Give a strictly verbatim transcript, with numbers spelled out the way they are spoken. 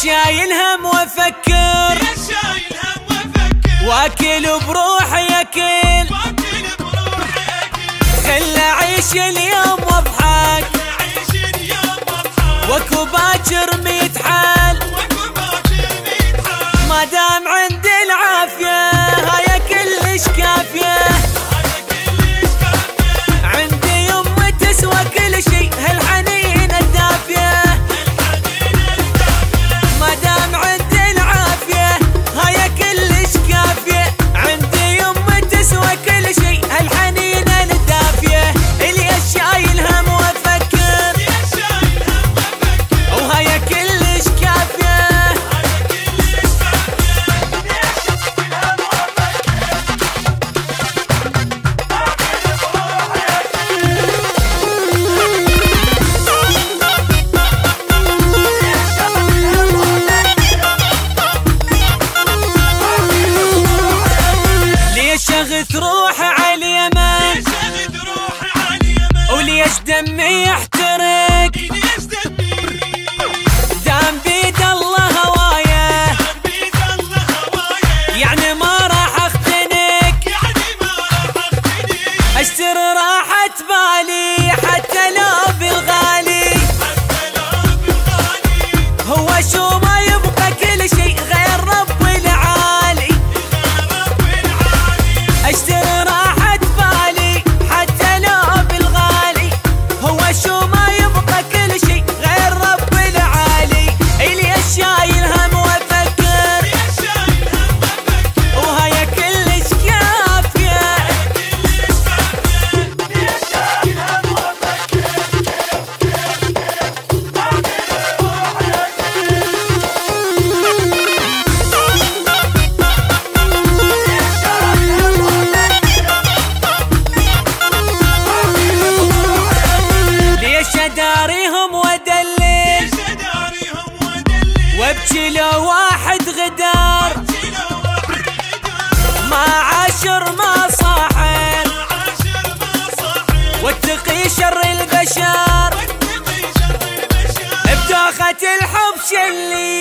شايل هم وافكر واكل بروحي اكل خل اعيش اليوم واضحك واكو باكر ميت حال ما دام عندي العافيه هاي كلش كافيه عندي يمه تسوى كل شي هالحنين الدافيه ما دام عندي العافيه هاي كلش كافيه عندي يمه تسوى كل شي هالحنين الدافيه اللي شايل هم وافكر وهاي كلش كافيه شغث روحي على اليمن وليش دمي يحترق دام بيد الله هوايه يعني ما راح اختنق اشتري راحة بالي حتى لو بالغالي هو شو ما يبقى كل شيء غير رب العالي اشتري راحة بالي حتى لو بالغالي هو شو ما يبقى كل شي غير رب العالي اللي شايل هم وافكر وهاي كلش كافية داريهم ودلل وابكي لو واحد غدار ما عاشر ما صاحب واتقي شر البشر بدوخة الحب شلي